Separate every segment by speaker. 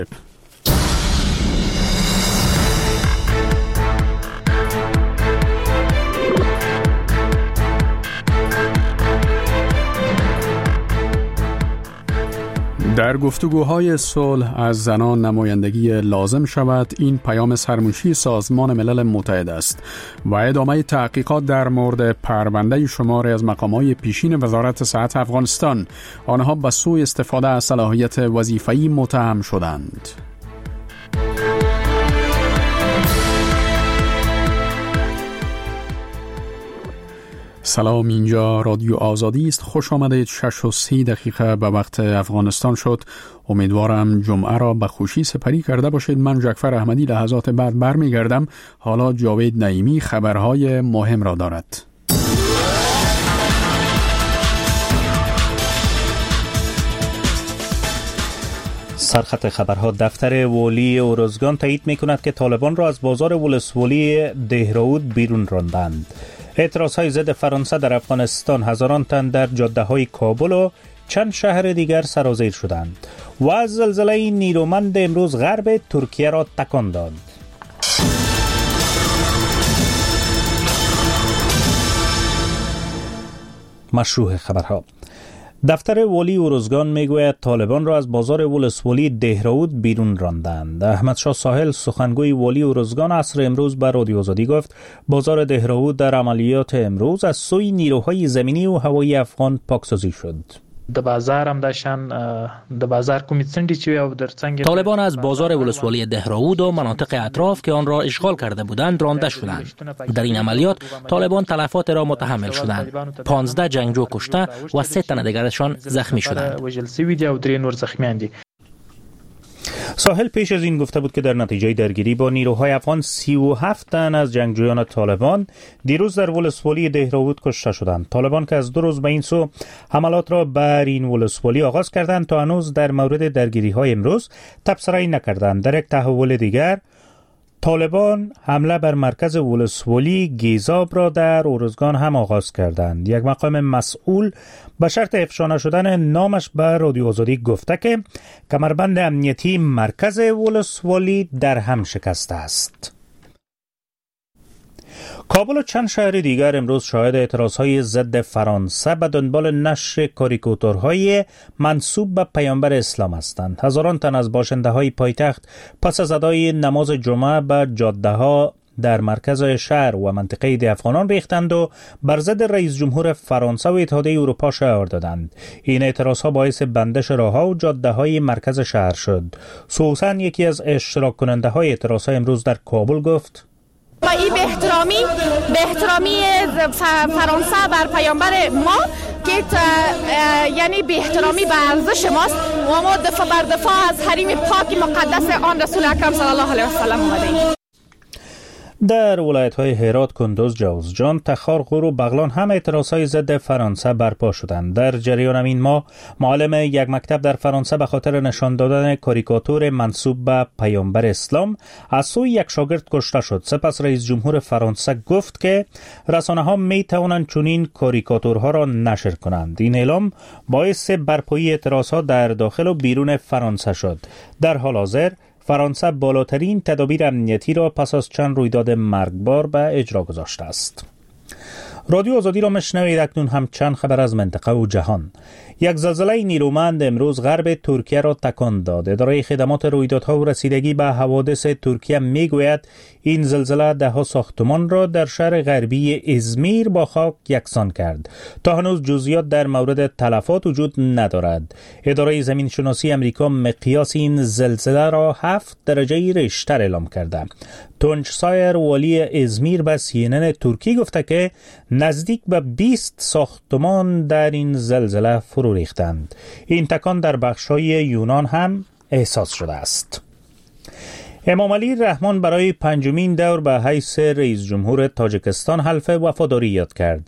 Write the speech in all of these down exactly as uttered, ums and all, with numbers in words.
Speaker 1: در گفتگوهای صلح از زنان نمایندگی لازم شود، این پیام سرمنشی سازمان ملل متحد است و ادامه تحقیقات در مورد پرونده شماری از مقامات پیشین وزارت صحت افغانستان. آنها به سوء استفاده از صلاحیت وظیفه‌ای متهم شدند. سلام، اینجا رادیو آزادی است. خوش آمدید. شش و سی دقیقه به وقت افغانستان شد. امیدوارم جمعه را به خوشی سپری کرده باشید. من جعفر احمدی لحظات بعد برمیگردم. حالا جاوید نعیمی خبرهای مهم را دارد.
Speaker 2: سرخط خبرها. دفتر والی اورزگان تایید می‌کند که طالبان را از بازار ولسوالی دهراود بیرون راندند. اعتراضهای ضد فرانسه در افغانستان، هزاران تن در جاده‌های کابل و چند شهر دیگر سرازیر شدند و زلزله نیرومند امروز غرب ترکیه را تکان داد. مشروع خبرها. دفتر والی اورزگان میگوید طالبان را از بازار ولسوالی دهراود بیرون راندند. احمدشاه ساحل سخنگوی والی اورزگان عصر امروز به رادیو آزادی گفت بازار دهراود در عملیات امروز از سوی نیروهای زمینی و هوایی افغان پاکسازی شد.
Speaker 3: د بازار هم داشتن د بازار کومې څنډې چې او در څنګه
Speaker 4: طالبان از بازار ولسوالی دهراود و مناطق اطراف که آن را اشغال کرده بودند رانده شدند. در این عملیات طالبان تلفات را متحمل شدند. پانزده جنگجو کشته و سه تن دیگرشان زخمی شدند.
Speaker 3: وژل شوي دي او درې نور زخمیان دي.
Speaker 2: ساحل پیش از این گفته بود که در نتیجه درگیری با نیروهای افغان سی و هفت تن از جنگجویان طالبان دیروز در ولسوالی دهراود کشته شدند. طالبان که از دو روز به این سو حملات را بر این ولسوالی آغاز کردند تا هنوز در مورد درگیری های امروز تبصره‌ای نکردند. در یک تحول دیگر طالبان حمله بر مرکز ولسوالی گیزاب را در اورزگان هم آغاز کردند. یک مقام مسئول به شرط افشا نشدن نامش به رادیو آزادی گفته که کمربند امنیتی مرکز ولسوالی در هم شکسته است. کابل و چند شهر دیگر امروز شاهد اعتراضهای ضد فرانسه به دنبال نشر کاریکاتورهای منسوب به پیامبر اسلام هستند. هزاران تن از باشنده های پایتخت پس از ادای نماز جمعه به جاده ها در مرکز شهر و منطقه ده افغانان ریختند و بر ضد رئیس جمهور فرانسه و اتحادیه اروپا شعار دادند. این اعتراضها باعث بندش راهها و جاده های مرکز شهر شد. سوسن، یکی از اشتراک کننده های اعتراضها، امروز در کابل گفت
Speaker 5: با این به احترامی به احترامی فرانسه بر پیامبر ما که یعنی به احترامی به ارزش ماست و ما دفاع بر دفاع از حریم پاک مقدس آن رسول اکرم صلی الله علیه و سلم اومدیم.
Speaker 2: در ولایت‌های هرات، کندوز، جوزجان، تخار، غور و بغلان هم اعتراضهای ضد فرانسه برپا شدند. در جریان این ماه معلم یک مکتب در فرانسه به خاطر نشان دادن کاریکاتور منسوب به پیامبر اسلام از سوی یک شاگرد کشته شد. سپس رئیس جمهور فرانسه گفت که رسانه‌ها می‌توانند چنین کاریکاتورها را نشر کنند. این اعلام باعث برپایی اعتراضها در داخل و بیرون فرانسه شد. در حال حاضر فرانسه بالاترین تدابیر امنیتی را پس از چند رویداد مرگبار به اجرا گذاشته است. رادیو آزادی را مشنوید. اکنون هم چند خبر از منطقه و جهان. یک زلزله نیرومند امروز غرب ترکیه را تکان داد. اداره خدمات رویدادها و رسیدگی به حوادث ترکیه میگوید این زلزله ده ها ساختمان را در شهر غربی ازمیر با خاک یکسان کرد. تا هنوز جزئیات در مورد تلفات وجود ندارد. اداره زمین شناسی امریکا مقیاس این زلزله را هفت درجه ریشتر اعلام کرده. تونج سایر، والی ازمیر، به سی ان ان ترکی گفته که نزدیک به بیست ساختمان در این زلزله فرو ریختند. این تکان در بخش‌های یونان هم احساس شده است. امام علی رحمان برای پنجمین دور به حیث رئیس جمهور تاجیکستان حلف وفاداری یاد کرد.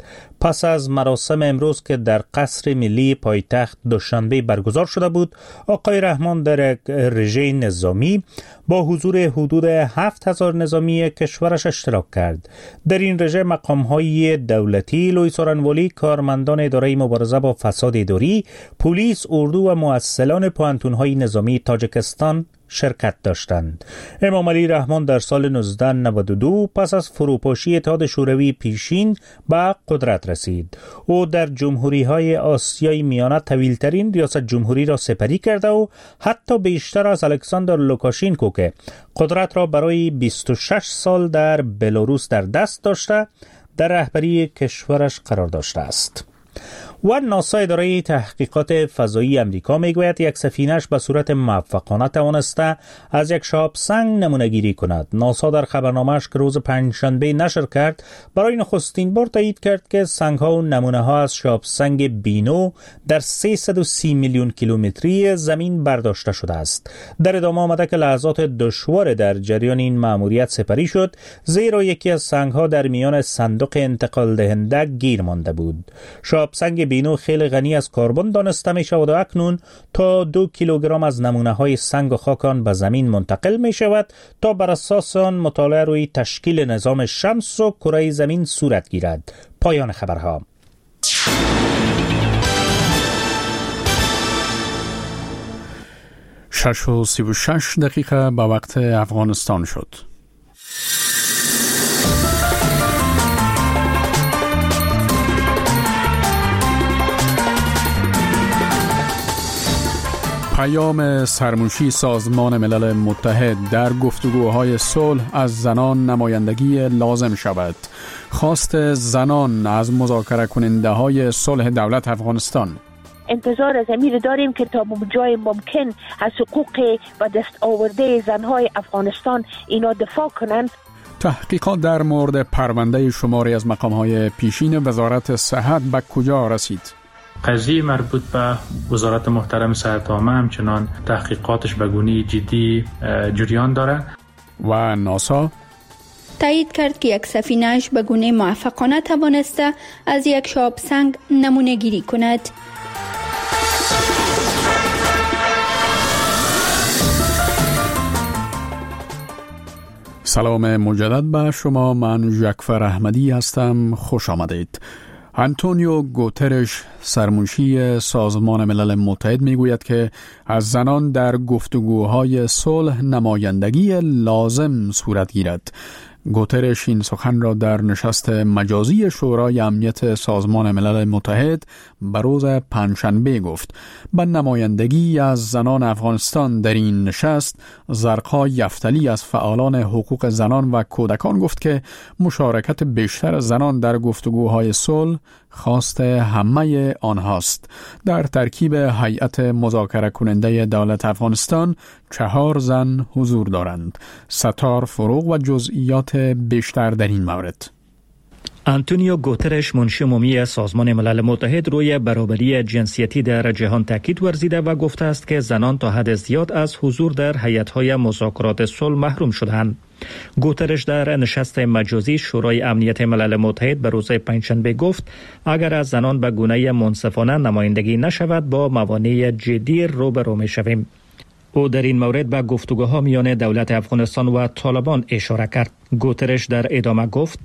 Speaker 2: پس از مراسم امروز که در قصر ملی پایتخت دوشنبه برگزار شده بود، آقای رحمان در یک رژه نظامی با حضور حدود هفت هزار نظامی کشورش اشتراک کرد. در این رژه مقام‌های دولتی، لوی سورنوالی، کارمندان اداره مبارزه با فساد اداری، پلیس، اردو و مؤسسان پوهنتون‌های نظامی تاجیکستان شرکت داشتند. امام علی رحمان در سال نوزده نود و دو پس از فروپاشی اتحاد شوروی پیشین به قدرت رسید. او در جمهوری‌های آسیای میانه طویل‌ترین ریاست جمهوری را سپری کرده و حتی بیشتر از الکساندر لوکاشینکو که قدرت را برای بیست و شش سال در بلاروس در دست داشته، در رهبری کشورش قرار داشته است. و ناسا اداره تحقیقات فضایی امریکا میگوید یک سفینه‌اش به صورت موفقانه توانسته از یک شهاب سنگ نمونه گیری کند. ناسا در خبرنامه‌اش که روز پنجشنبه نشر کرد، برای نخستین بار تایید کرد که سنگ‌ها و نمونه‌ها از شهاب سنگ بینو در سیصد و سی میلیون کیلومتری زمین برداشته شده است. در ادامه آمده که لحظات دشوار در جریان این مأموریت سپری شد، زیرا یکی از سنگ‌ها در میان صندوق انتقال دهنده گیر مانده بود. شهاب سنگ بینو خیلی غنی از کربن دانسته می شود و اکنون تا دو کیلوگرم از نمونه های سنگ و خاک آن به زمین منتقل می شود تا بر اساس آن مطالعه روی تشکیل نظام شمس و کره زمین صورت گیرد. پایان خبرها.
Speaker 1: شش و سی و شش دقیقه به وقت افغانستان شد. پیام سرمنشی سازمان ملل متحد در گفتگوهای صلح از زنان نمایندگی لازم شود. خواست زنان از مذاکره کننده های صلح دولت افغانستان.
Speaker 6: انتظار از امیر داریم که تا جای ممکن از حقوق و دست آورده زنهای افغانستان اینا دفاع کنند.
Speaker 1: تحقیقات در مورد پرونده شماری از مقام‌های پیشین وزارت صحت به کجا رسید؟
Speaker 3: قضیه مربوط به وزارت محترم صحت عامه همچنان تحقیقاتش به گونه جدی جریان داره.
Speaker 1: و ناسا
Speaker 7: تایید کرد که یک سفینه‌اش به گونه موفقانه توانسته از یک شهاب سنگ نمونه گیری کند.
Speaker 1: سلام مجدد به شما، من ژکفر احمدی هستم. خوش آمدید. آنتونیو گوترش سرمنشی سازمان ملل متحد میگوید که از زنان در گفتگوهای صلح نمایندگی لازم صورت گیرد. گوترش این سخن را در نشست مجازی شورای امنیت سازمان ملل متحد به روز پنجشنبه گفت. به نمایندگی از زنان افغانستان در این نشست، زرقا یفتلی از فعالان حقوق زنان و کودکان گفت که مشارکت بیشتر زنان در گفتگوهای صلح خواست همه آنهاست. در ترکیب هیئت مذاکره کننده دولت افغانستان چهار زن حضور دارند. ستار فروغ و جزئیات بیشتر در این مورد.
Speaker 8: آنتونیو گوترش منشی عمومی سازمان ملل متحد روی برابری جنسیتی در جهان تاکید ورزیده و گفته است که زنان تا حد زیاد از حضور در هیئت‌های مذاکرات صلح محروم شدند. گوترش در نشست مجازی شورای امنیت ملل متحد به روز پنجشنبه گفت اگر از زنان به گونه منصفانه نمایندگی نشود با موانع جدی روبرو می‌شویم. او در این مورد به گفتگوها میان دولت افغانستان و طالبان اشاره کرد. گوترش در ادامه گفت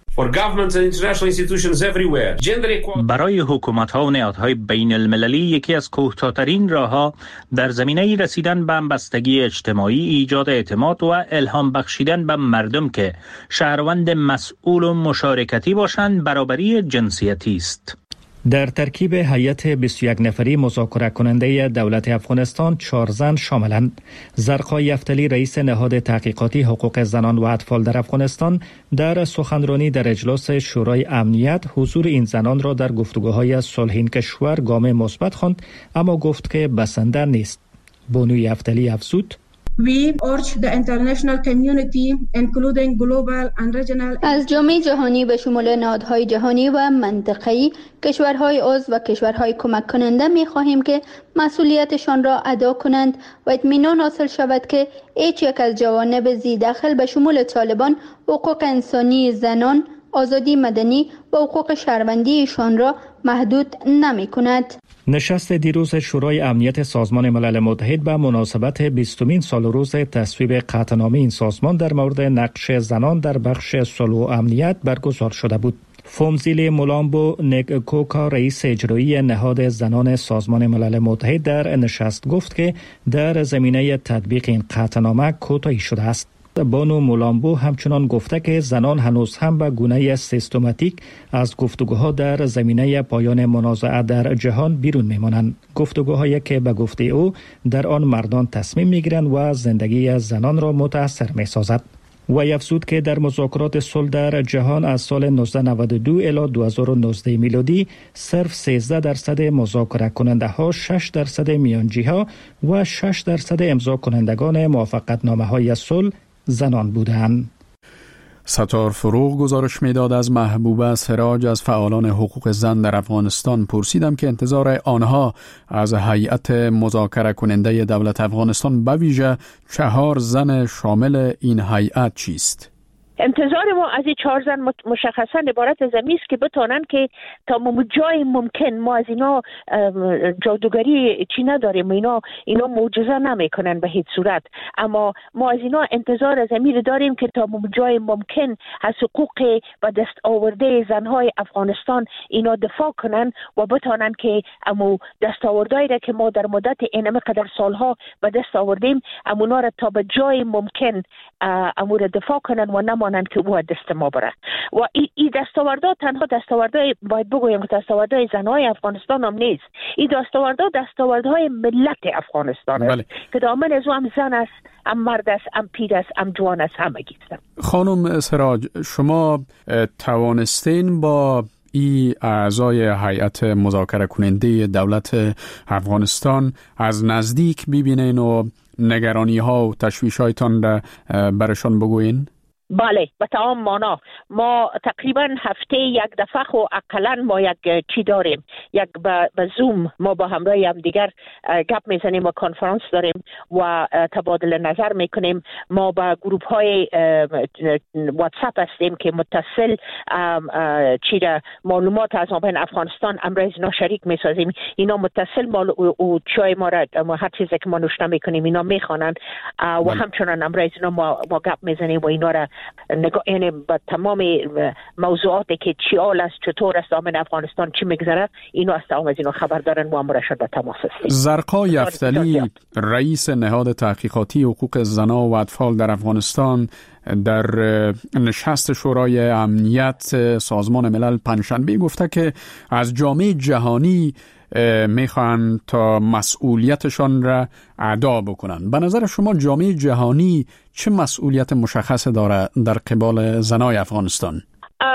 Speaker 2: برای حکومت‌ها و نهادهای بین المللی یکی از کوتاه‌ترین راه‌ها در زمینه رسیدن به همبستگی اجتماعی، ایجاد اعتماد و الهام بخشیدن به مردم که شهروند مسئول و مشارکتی باشند برابری جنسیتی است.
Speaker 8: در ترکیب هیئت بیست و یک نفری مذاکره کننده دولت افغانستان چهار زن شاملند. زرقا یفتلی رئیس نهاد تحقیقاتی حقوق زنان و اطفال در افغانستان در سخنرانی در اجلاس شورای امنیت حضور این زنان را در گفتگوهای صلح این کشور گام مثبت خواند، اما گفت که بسنده نیست. بانو یفتلی افزود
Speaker 9: We urge the international community, including global and regional.
Speaker 7: از جامعه جهانی به شمول نهادهای جهانی و منطقه‌ای، کشورهای عضو و کشورهای کمک کننده می خواهیم که مسئولیتشان را ادا کنند و اطمینان حاصل شود که هیچ یک از جوانب ذی دخل به شمول طالبان حقوق انسانی زنان، آزادی مدنی و حقوق شهروندیشان را محدود نمی کند.
Speaker 8: نشست دیروز شورای امنیت سازمان ملل متحد به مناسبت بیستمین سال روز تصویب قطعنامه این سازمان در مورد نقش زنان در بخش صلح و امنیت برگزار شده بود. فومزیلی مولامبو نگکوکا رئیس اجرایی نهاد زنان سازمان ملل متحد در نشست گفت که در زمینه تطبیق این قطعنامه کوتاهی شده است. بانو مولامبو همچنان گفته که زنان هنوز هم به گونه سیستماتیک از گفتگوها در زمینه پایان منازعه در جهان بیرون میمانند. گفتگوهایی که به گفته او در آن مردان تصمیم میگیرند و زندگی زنان را متاثر میسازد. و افزود که در مذاکرات صلح در جهان از سال نوزده نود و دو الی دو هزار و نوزده میلادی صرف سیزده درصد مذاکره کننده ها، شش درصد میانجی ها و شش درصد امضا کنندگان موافقتنامه های صلح زنان بودند.
Speaker 1: ستار فروغ گزارش میداد از محبوبه سراج از فعالان حقوق زن در افغانستان. پرسیدم که انتظار آنها از هیئت مذاکره کننده دولت افغانستان به ویژه چهار زن شامل این هیئت چیست؟
Speaker 6: انتظار ما از این چهار زن مشخصا عبارت از این است که بتونن که تا جای ممکن ما از اینا جادوگری چی نداریم، اینا اینا معجزه نمیکنن به هیچ صورت، اما ما از اینا انتظار از امیر داریم که تا جای ممکن از حقوق و دست آورده زنهای افغانستان اینا دفاع کنن و بتونن که امو دست آوردهایی را که ما در مدت اینمه قدر سالها به دست آوردیم امونا را تا به جای ممکن امو را دفاع کنن و نمانند که او دست ما بره. و این ای دستاوردها تنها دستاوردهای باید بگویم که دستاوردهای زنهای افغانستان هم نیست، این دستاوردها دستاوردهای ملت افغانستان است که دامن از او هم زن است، هم مرد است، هم پیر است، هم جوان است، همگی است.
Speaker 1: خانم سراج، شما توانستین با ای اعضای هیئت مذاکره کننده دولت افغانستان از نزدیک ببینین و نگرانی ها و تشویش هایتان را برشان بگوین؟
Speaker 6: بله، به تمام معنا. ما تقریبا هفته یک دفعه خو اقلا ما یک چی داریم، یک به زوم ما با همراه هم دیگر گپ میزنیم و کنفرانس داریم و تبادل نظر میکنیم. ما با گروپ های واتساپ هستیم که متصل چی را معلومات از آبان افغانستان امروز اینا شریک میسازیم. اینا متصل و چای ما را هر چیزی که ما نوشته میکنیم اینا میخوانند و همچنان امروز اینا ما ما گپ میزنیم و اینا را نگاه، یعنی با تمام موضوعاتی که چی حال است، چطور است آمن افغانستان، چی میگذره، اینو از تمام از اینو خبر دارن و امر شد به تماس هستیم.
Speaker 1: زرقا یفتلی رئیس نهاد تحقیقاتی حقوق زنان و اطفال در افغانستان در نشست شورای امنیت سازمان ملل پنجشنبه گفته که از جامعه جهانی میخوان تا مسئولیتشان را ادا بکنن. به نظر شما جامعه جهانی چه مسئولیت مشخص داره در قبال زنای افغانستان؟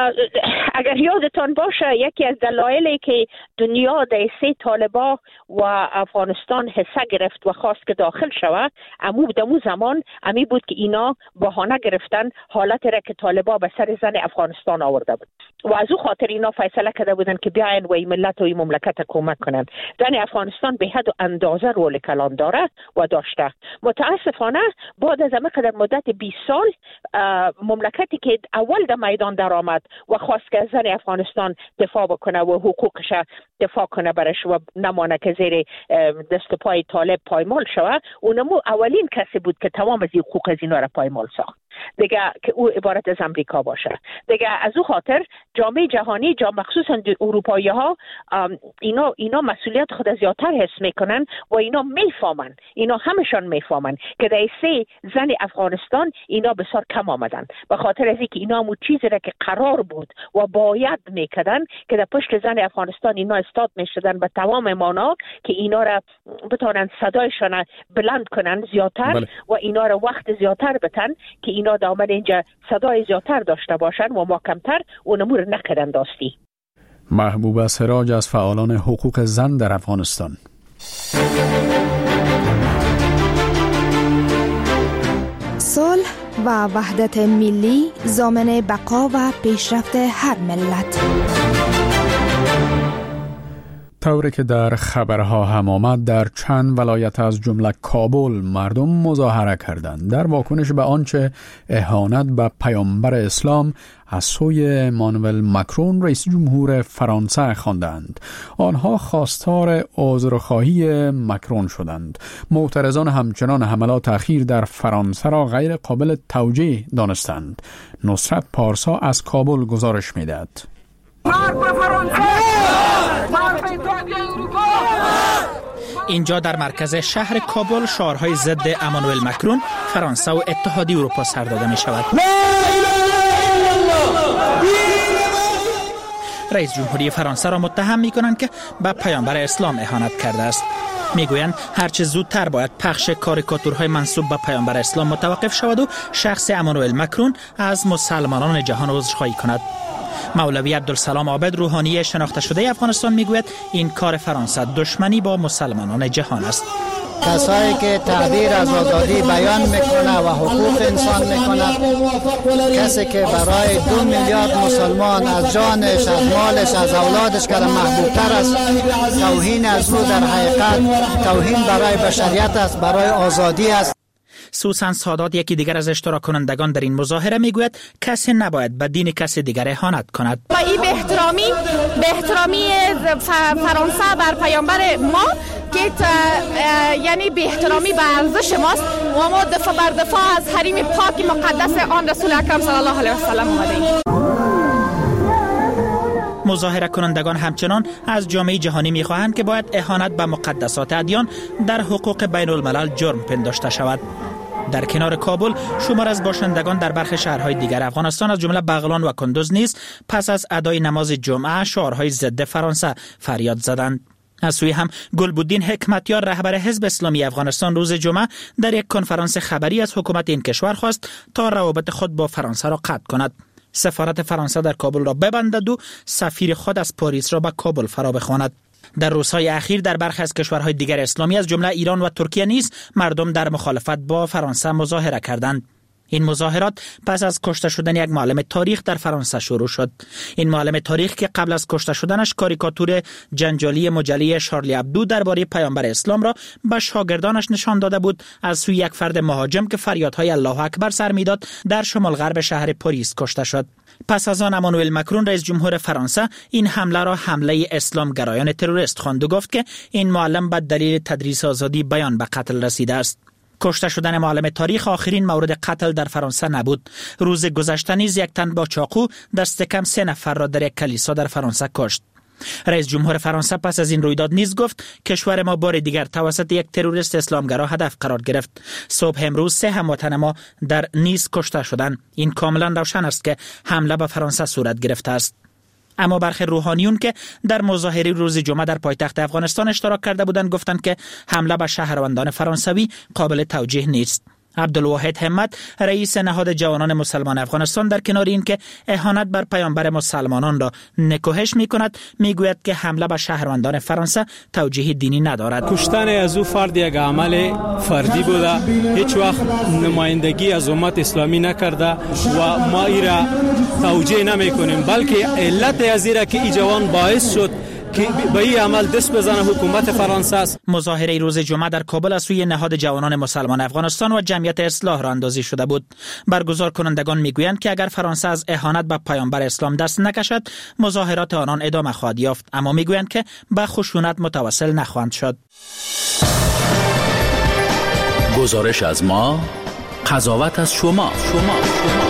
Speaker 6: اگر یادتان باشه یکی از دلایلی که دنیا در سه طالبا و افغانستان حصه گرفت و خواست که داخل شود، امو دمو زمان امی بود که اینا بهانه گرفتن حالت را که طالبا به سر زن افغانستان آورده بود و از او خاطر اینا فیصله کرده بودن که بیاین و این ملت و این مملکت کمک کنن. زن افغانستان به حد و اندازه رول کلان داره و داشته. متاسفانه بعد از همه قدر مدت بیست سال مملکتی که اول در میدان در آمد و خواست که زن افغانستان دفاع بکنه و حقوقش دفاع کنه برش و نمانه که زیر دست پای طالب پایمال شوه، اونمو اولین کسی بود که تمام از حقوق از اینا را پایمال ساخت دیگه، که او عبارت از امریکا باشه دیگه. از او خاطر جامعه جهانی، جامعه مخصوصا اروپایی ها، اینا اینا مسئولیت خود زیادتر حس میکنن و اینا میفهمن، اینا همشان میفهمن که در سه زن افغانستان اینا بسیار کم آمدن، به خاطر از اینکه اینا مو چیزی را که قرار بود و باید میکردن که در پشت زن افغانستان اینا استاد میشدن به تمام معنا که اینا را بتونن صدایشان بلند کنن زیادتر بله. و اینا را وقت زیادتر بتن که اینا دامن اینجا صدای زیادتر داشته باشن و ما کمتر اونمو رو نکردن داستی.
Speaker 1: محبوبه سراج از فعالان حقوق زن در افغانستان.
Speaker 10: صلح و وحدت ملی ضامن بقا و پیشرفت هر ملت.
Speaker 1: طوری که در خبرها هم آمد در چند ولایت از جمله کابل مردم مظاهره کردند در واکنش به آنچه اهانت به پیامبر اسلام از سوی امانوئل مکرون رئیس جمهور فرانسه خواندند. آنها خواستار عذرخواهی مکرون شدند. معترضان همچنان حملات اخیر در فرانسه را غیر قابل توجیه دانستند. نصرت پارسا از کابل گزارش می‌دهد.
Speaker 11: اینجا در مرکز شهر کابل شعارهای ضد امانوئل مکرون، فرانسه و اتحادیه اروپا سر داده می شود. رئیس جمهوری فرانسه را متهم می کنند که به پیامبر اسلام اهانت کرده است. می گویند هرچه زودتر باید پخش کاریکاتورهای منسوب به پیامبر اسلام متوقف شود و شخص امانوئل مکرون از مسلمانان جهان عذرخواهی کند. مولوی عبدالسلام عابد روحانی شناخته شده افغانستان میگوید این کار فرانسه دشمنی با مسلمانان جهان است.
Speaker 12: کسایی که تعبیر از آزادی بیان میکنه و حقوق انسان میکنه، کسی که برای دو میلیارد مسلمان از جانش، از مالش، از اولادش که محبوبتر است، توهین از او در حقیقت توهین برای بشریت است، برای آزادی است.
Speaker 11: سوسن سادات یکی دیگر از اشتراک کنندگان در این مظاهره میگوید کسی نباید به دین کسی دیگر اهانت کند.
Speaker 5: و این به احترامی به احترامی فرانسه بر پیامبر ما که یعنی به احترامی به ارزش ماست و ما دفاع بر دفاع از حریم پاک مقدس آن رسول اکرم صلی الله علیه و سلم اومدیم.
Speaker 11: مظاهره کنندگان همچنان از جامعه جهانی میخواهند که باید اهانت به مقدسات ادیان در حقوق بین الملل جرم پنداشته شود. در کنار کابل شمار از باشندگان در برخی شهرهای دیگر افغانستان از جمله بغلان و کندوز نیز پس از ادای نماز جمعه شعارهای ضد فرانسه فریاد زدند. از سوی هم گلبودین حکمتیار رهبر حزب اسلامی افغانستان روز جمعه در یک کنفرانس خبری از حکومت این کشور خواست تا روابط خود با فرانسه را قطع کند. سفارت فرانسه در کابل را ببندد و سفیر خود از پاریس را به کابل فرا بخواند. در روزهای اخیر در برخی از کشورهای دیگر اسلامی از جمله ایران و ترکیه نیز مردم در مخالفت با فرانسه مظاهره کردند. این مظاهرات پس از کشته شدن یک معلم تاریخ در فرانسه شروع شد. این معلم تاریخ که قبل از کشته شدنش کاریکاتور جنجالی مجله شارلی ابدو درباره پیامبر اسلام را به شاگردانش نشان داده بود، از سوی یک فرد مهاجم که فریادهای الله اکبر سر میداد در شمال غرب شهر پاریس کشته شد. پس از آن امانوئل مکرون رئیس جمهور فرانسه این حمله را حمله اسلام گرایان تروریست خواند و گفت که این معلم به دلیل تدریس آزادی بیان به قتل رسیده است. کشته شدن معلم تاریخ آخرین مورد قتل در فرانسه نبود. روز گذشته نیز یک تن با چاقو دست کم سه نفر را در یک کلیسا در فرانسه کشت. رئیس جمهور فرانسه پس از این رویداد نیز گفت کشور ما بار دیگر توسط یک تروریست اسلامگرا هدف قرار گرفت. صبح امروز سه هموطن ما در نیس کشته شدند. این کاملا روشن است که حمله به فرانسه صورت گرفته است. اما برخی روحانیون که در مظاهره روز جمعه در پایتخت افغانستان اشتراک کرده بودند گفتند که حمله به شهروندان فرانسوی قابل توجیه نیست. عبدالواحد همت رئیس نهاد جوانان مسلمان افغانستان در کنار این که اهانت بر پیامبر مسلمانان را نکوهش می کند میگوید که حمله به شهروندان فرانسه توجیه دینی ندارد.
Speaker 13: کشتن از او فرد یک عمل فردی بوده، هیچ وقت نمایندگی از امت اسلامی نکرده و ما ای را توجیه نمی کنیم، بلکه علت از این که ای جوان باعث شد که به این عمل دست بزنه حکومت فرانسه است.
Speaker 11: مظاهره روز جمعه در کابل از سوی نهاد جوانان مسلمان افغانستان و جمعیت اصلاح را اندازی شده بود. برگزار کنندگان میگویند که اگر فرانسه از اهانت به پیامبر اسلام دست نکشد مظاهرات آنان ادامه خواهد یافت، اما میگویند که به خشونت متوسل نخواهند شد.
Speaker 14: گزارش از ما، قضاوت از شما. شما شما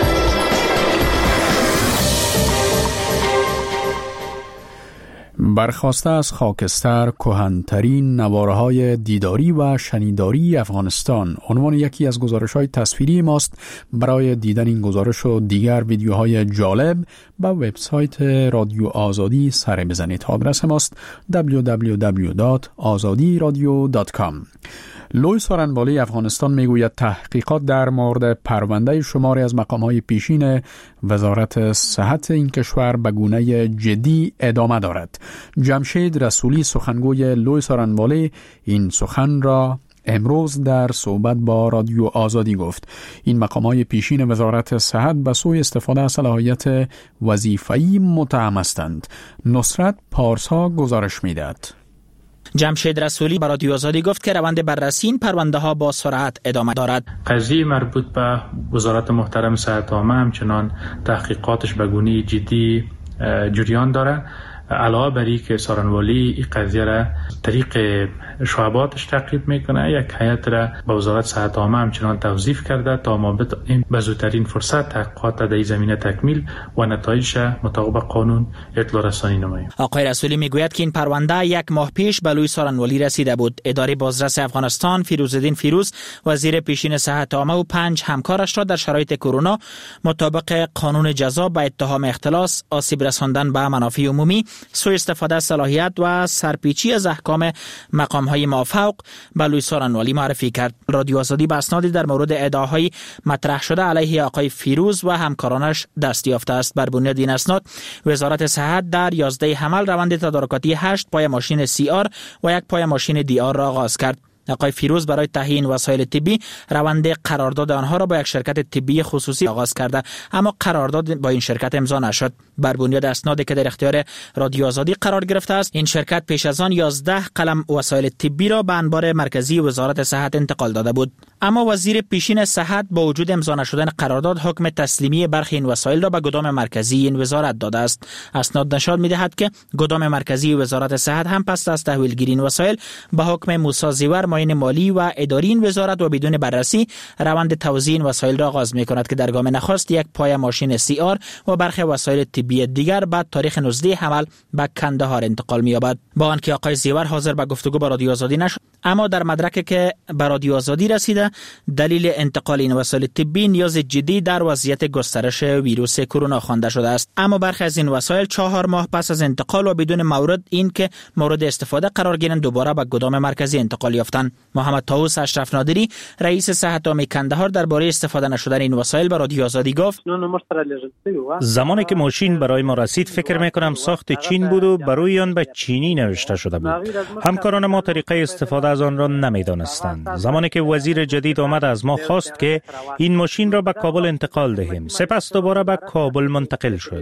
Speaker 1: برخواسته از خاکستر کهن‌ترین نواره‌های دیداری و شنیداری افغانستان عنوان یکی از گزارش‌های تصویری ماست. برای دیدن این گزارش و دیگر ویدیوهای جالب به وبسایت رادیو آزادی سر بزنید. آدرس ماست دبلیو دبلیو دبلیو دات آزادی رادیو دات کام. لوی سارنوالی افغانستان میگوید تحقیقات در مورد پرونده شماری از مقام‌های پیشین وزارت صحت این کشور به گونه جدی ادامه دارد. جمشید رسولی سخنگوی لوی سارنوالی این سخن را امروز در صحبت با رادیو آزادی گفت. این مقام‌های پیشین وزارت صحت به سوی استفاده از صلاحیت وظیفه‌ای متهم هستند. نصرت پارسا گزارش می‌دهد.
Speaker 11: جمشید رسولی برای رادیو آزادی گفت که روند بررسی این پرونده ها با سرعت ادامه دارد.
Speaker 3: قضیه مربوط به وزارت محترم صحت عامه همچنان تحقیقاتش به گونه جدی جریان داره. علاوه بر این که سارنوالی این قضیه را طریق شعباتش تعقیب میکنه، یک هیئت را به وزارت صحت عامه همچنان توظیف کرده تا ما بتوانیم به زودترین فرصت تحقیقات در این زمینه تکمیل و نتایجش مطابق قانون اطلاع رسانی نماییم.
Speaker 11: آقای رسولی میگوید که این پرونده یک ماه پیش به لوی سارنوالی رسیده بود. اداره بازرس افغانستان فیروزالدین فیروز وزیر پیشین صحت عامه و پنج همکارش را در شرایط کرونا مطابق قانون جزا به اتهام اختلاس، آسیب رساندن به منافع عمومی، سوء استفاده از صلاحیت و سرپیچی از احکام مقام‌های مافوق به لوی سارنوالی معرفی کرد. رادیو آزادی به اسنادی در مورد ادعاهای مطرح شده علیه آقای فیروز و همکارانش دست یافته است. بر بنیاد این اسناد وزارت صحت در یازده حمل روند تدارکاتی هشت پای ماشین سی آر و یک پای ماشین دی آر را آغاز کرد. آقای فیروز برای تهیه وسایل طبی روند قرارداد آنها را با یک شرکت طبی خصوصی آغاز کرده، اما قرارداد با این شرکت امضا نشد. بر بنیاد اسنادی که در اختیار رادیو آزادی قرار گرفته است، این شرکت پیش از آن یازده قلم وسایل طبی را به انبار مرکزی وزارت صحت انتقال داده بود. اما وزیر پیشین صحت با وجود امضا نشدن قرارداد حکم تسلیمی برخی این وسایل را به گدام مرکزی این وزارت داده است. اسناد نشان می‌دهد که گدام مرکزی وزارت صحت هم پس از تحویلگیری این وسایل به حکم موسی زیور معین مالی و اداری این وزارت و بدون بررسی روند توزیع این وسایل را آغاز می‌کند که در گام نخست یک پای ماشین سی آر و برخی وسایل طبی دیگر بعد تاریخ نوزده حمل به کندهار انتقال می‌یابد. با آنکه آقای زیور حاضر به گفتگو با رادیو آزادی نشد، اما در مدرکی که به رادیو آزادی رسیده دلیل انتقال این وسایل طبی نیاز جدی در وضعیت گسترش ویروس کرونا خوانده شده است. اما برخی از این وسایل چهار ماه پس از انتقال و بدون مورد این که مورد استفاده قرار گیرند دوباره به گدام مرکزی انتقال یافتند. محمد طاووس اشرف نادری رئیس صحت عامه کندهار درباره استفاده نشدن این وسایل به رادیو آزادی گفت:
Speaker 2: زمانی که ماشین برای ما رسید فکر میکنم ساخت چین بود و برای آن به چینی نوشته شده بود. همکاران ما طریقه استفاده از آن را نمیدانستند. زمانی که وزیر جدید آمد از ما خواست که این ماشین را به کابل انتقال دهیم، سپس دوباره به کابل منتقل شد.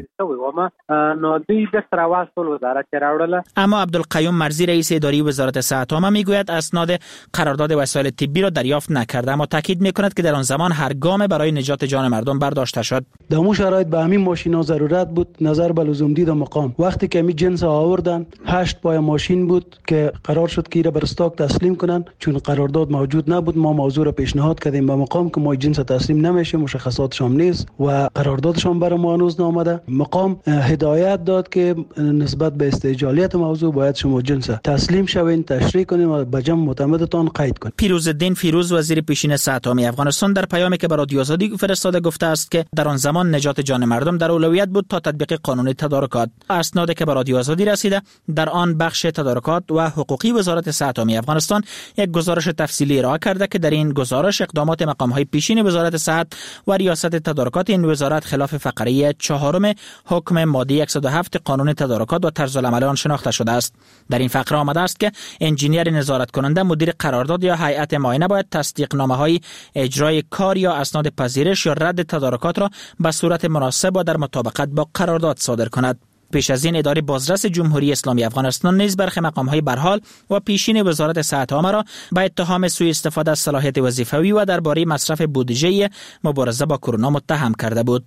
Speaker 11: اما عبدالقیوم مرزی رئیس اداری وزارت صحت عامه میگوید اسناد قرارداد وسایل طبی را دریافت نکرده، اما تاکید میکند که در آن زمان هر گام برای نجات جان مردم برداشته شد.
Speaker 15: در مو شرایط به همین ماشینا ضرورت بود نظر به لزوم دید مقام. وقتی که می جنس آوردن هشت پای ماشین بود که قرار شد که را بر استاک تسلیم کنن، چون قرارداد موجود نبود ما موضوع را پیشنهاد کردیم به مقام که ما جنس تسلیم نمیشه، مشخصاتشون نیست و قراردادشون برای ما هنوز نامده. مقام هدایت داد که نسبت به استعجالیت موضوع باید شما جنس تسلیم شوین، تشریح کنیم و به جمع معتمدتان قید کنید.
Speaker 11: پیروزالدین فیروز وزیر پیشین صحت عامه افغانستان در پیامی که به رادیو آزادی فرستاده گفته است که در آن زمان نجات جان مردم در اولویت بود تا تطبیق قانون تدارکات. اسنادی که به رادیو آزادی رسیده در آن بخش تدارکات و حقوقی وزارت صحت عامه افغانستان یک گزارش تفصیلی ارائه کرده که در این گزارش اقدامات مقام‌های پیشین وزارت صحت و ریاست تدارکات این وزارت خلاف فقره چهارم حکم ماده صد و هفت قانون تدارکات و طرز العمل آن شناخته شده است. در این فقره آمده است که انجینیر نظارت کننده، مدیر قرارداد یا هیئت معاینه باید تصدیق نامه‌های اجرای کار یا اسناد پذیرش یا رد تدارکات را به صورت مناسب و در مطابقت با قرارداد صادر کند. پیش از این اداره بازرس جمهوری اسلامی افغانستان نیز برخی مقام‌های برحال و پیشین وزارت صحت عامه را به اتهام سوء استفاده از صلاحیت وظیفوی و درباره مصرف بودجه مبارزه با کرونا متهم کرده بود.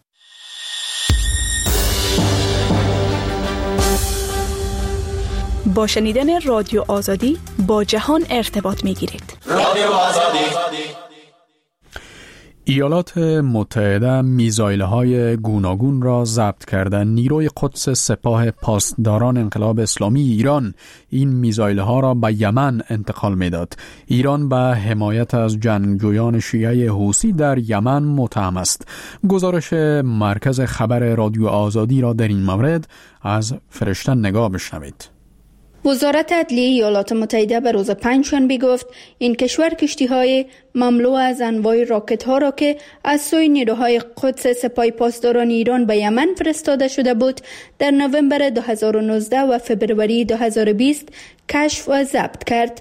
Speaker 16: با شنیدن رادیو آزادی با جهان ارتباط می‌گیرید. رادیو آزادی.
Speaker 1: ایالات متحده میزایل‌های گوناگون را ضبط کرده. نیروی قدس سپاه پاسداران انقلاب اسلامی ایران این میزایل‌ها را به یمن انتقال می‌داد. ایران به حمایت از جنگجویان شیعه حوثی در یمن متهم است. گزارش مرکز خبر رادیو آزادی را در این مورد از فرشته نگاه بشنوید.
Speaker 7: وزارت عدلیه ایالات متحده به روز پنجشنبه گفت این کشور کشتی‌های مملو از انواع راکت‌ها را که از سوی نیروهای قدس سپاه پاسداران ایران به یمن فرستاده شده بود در نوامبر دو هزار و نوزده و فبروری دو هزار و بیست کشف و ضبط کرد.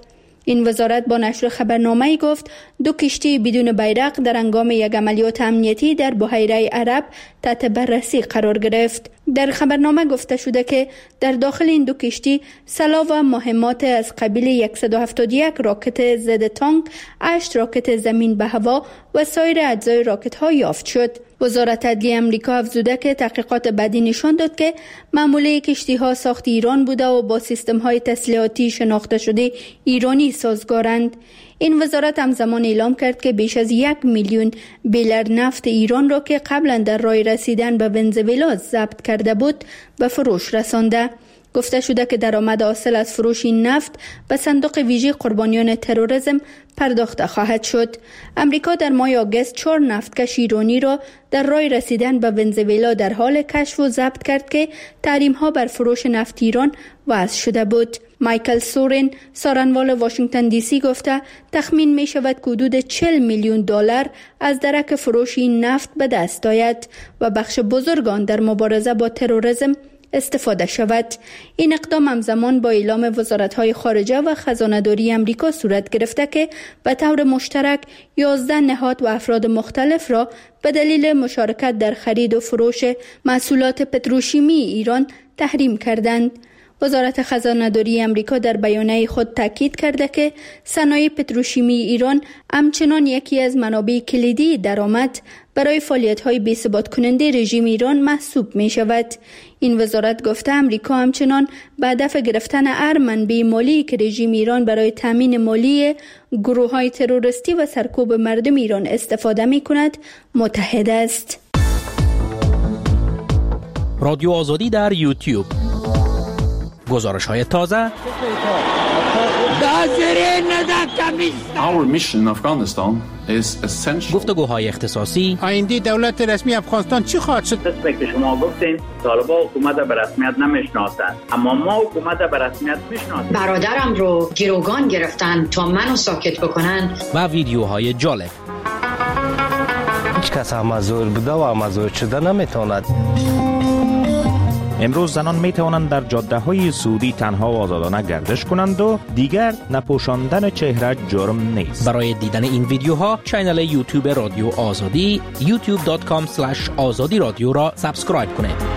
Speaker 7: این وزارت با نشر خبرنامه‌ای گفت دو کشتی بدون بیرق در هنگام یک عملیات امنیتی در بحیره عرب تحت بررسی قرار گرفت. در خبرنامه گفته شده که در داخل این دو کشتی سلاح و مهمات از قبیل صد و هفتاد و یک راکت ضد تانک، هشت راکت زمین به هوا و سایر اجزای راکت ها یافت شد. وزارت عدلیه امریکا افزوده که تحقیقات بعدی نشان داد که محموله کشتی ها ساخت ایران بوده و با سیستم های تسلیحاتی شناخته شده ایرانی سازگارند. این وزارت همزمان اعلام کرد که بیش از یک میلیون بیلر نفت ایران را که قبلا در راه رسیدن به ونزوئلا ضبط کرده بود به فروش رسانده. گفته شده که درآمد حاصل از فروش این نفت به صندوق ویژه قربانیان تروریسم پرداخته خواهد شد. امریکا در ماه آگوست چهار نفتکش ایرانی را در راه رسیدن به ونزوئلا در حال کشف و ضبط کرد که تحریم‌ها بر فروش نفت ایران وضع شده بود. مایکل سورن، سارنوال واشنگتن دی سی گفته تخمین می شود که حدود چهل میلیون دلار از درک فروش این نفت به دست آید و بخش بزرگ آن در مبارزه با تروریسم استفاده شود. این اقدام همزمان با اعلام وزارت‌های خارجه و خزانه‌داری امریکا صورت گرفته که به طور مشترک یازده نهاد و افراد مختلف را به دلیل مشارکت در خرید و فروش محصولات پتروشیمی ایران تحریم کردند. وزارت خزانه‌داری امریکا در بیانیه خود تاکید کرده که صنایع پتروشیمی ایران همچنان یکی از منابع کلیدی درآمد برای فعالیت‌های بی‌ثبات کننده رژیم ایران محسوب می‌شود. این وزارت گفته امریکا همچنان به هدف گرفتن هر منبع مالی که رژیم ایران برای تامین مالی گروه‌های تروریستی و سرکوب مردم ایران استفاده می‌کند متحد است.
Speaker 4: رادیو آزادی در یوتیوب. گزارش های تازه. گفتگوهای اختصاصی.
Speaker 17: آینده دولت رسمی افغانستان چی خواهد شد؟
Speaker 18: که شما گفتین طالبان حکومت به رسمیت نمیشناسند، اما ما حکومت به رسمیت میشناسیم.
Speaker 19: برادرم رو گروگان گرفتن تا منو ساکت بکنن.
Speaker 4: و ویدیوهای جالب.
Speaker 20: هیچ کس امازور بوده و امازور شده نمیتواند.
Speaker 2: امروز زنان می توانند در جاده های سعودی تنها و آزادانه گردش کنند و دیگر نپوشاندن چهره جرم نیست.
Speaker 4: برای دیدن این ویدیوها کانال یوتیوب رادیو آزادی یوتیوب دات کام اسلش آزادی رادیو را سابسکرایب کنید.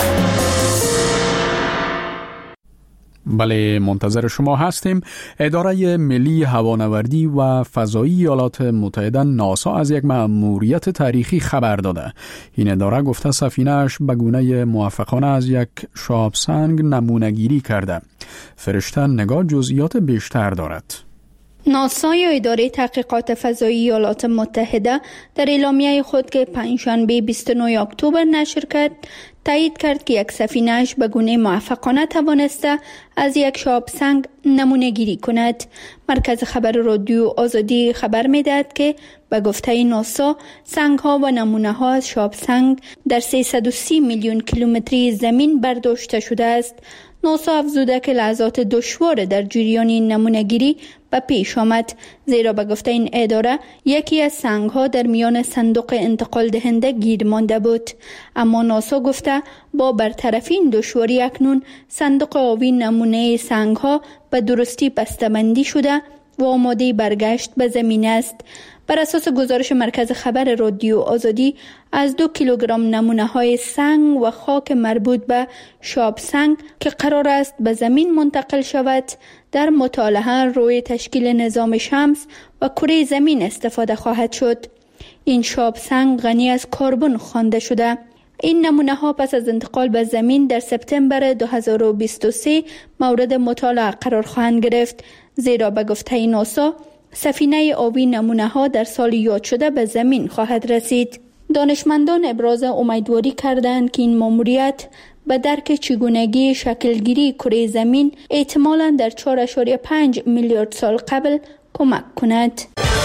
Speaker 1: بله، منتظر شما هستیم. اداره ملی هوانوردی و فضایی ایالات متحده ناسا از یک مأموریت تاریخی خبر داده. این اداره گفته سفینه‌اش به گونه موفقانه از یک شهاب‌سنگ نمونه‌گیری کرده. فرشته نگاه جزئیات بیشتر دارد.
Speaker 7: ناسا یا اداره تحقیقات فضایی ایالات متحده در اعلامیه خود که پنجشنبه بیست و نه اکتبر نشر کرد تایید کرد که یک سفینه‌اش به گونه موفقانه توانسته از یک شهاب‌سنگ نمونه گیری کند. مرکز خبر رادیو آزادی خبر می‌دهد که به گفته ناسا سنگ‌ها و نمونه‌ها از شهاب‌سنگ در سیصد و سی میلیون کیلومتری زمین برداشته شده است. ناسا افزوده که لحظات دشوار در جریان این نمونه‌گیری به پیش آمد، زیرا به گفته این اداره یکی از سنگ‌ها در میان صندوق انتقال دهنده گیر مانده بود. اما ناسا گفته با برطرفی این دشواری اکنون صندوق آبی نمونه سنگ‌ها به درستی بسته‌بندی شده و آماده برگشت به زمین است. بر اساس گزارش مرکز خبر رادیو آزادی از دو کیلوگرم نمونه های سنگ و خاک مربوط به شهاب‌سنگ که قرار است به زمین منتقل شود در مطالعه روی تشکیل نظام شمس و کره زمین استفاده خواهد شد. این شهاب‌سنگ غنی از کربن خوانده شده. این نمونه ها پس از انتقال به زمین در سپتامبر دو هزار و بیست و سه مورد مطالعه قرار خواهند گرفت، زیرا به گفته ناسا سفینه آبی نمونه ها در سال یاد شده به زمین خواهد رسید. دانشمندان ابراز امیدواری کردند که این ماموریت به درک چگونگی شکلگیری کره زمین احتمالاً در چهار ممیز پنج میلیارد سال قبل کمک کند.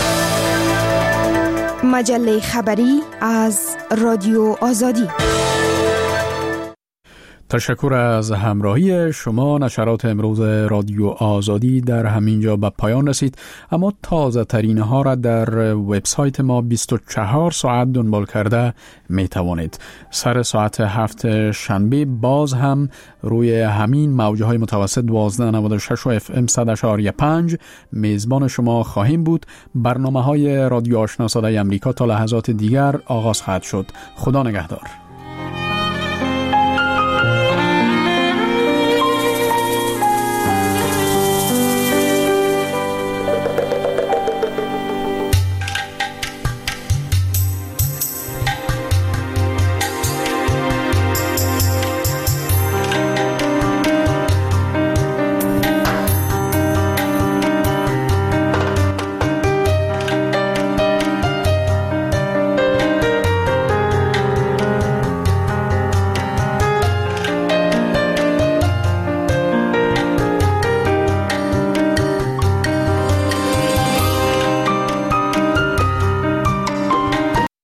Speaker 10: مجله خبری از رادیو آزادی.
Speaker 1: تشکر از همراهی شما. نشرات امروز رادیو آزادی در همینجا به پایان رسید، اما تازه ترین ها را در وبسایت ما بیست و چهار ساعت دنبال کرده می توانید. سر ساعت هفت شنبه باز هم روی همین موجه های متوسط دوازده نود و شش و اف ام صد اشاری پنج میزبان شما خواهیم بود. برنامه های رادیو آشنا صدای امریکا تا لحظات دیگر آغاز خواهد شد. خدا نگهدار.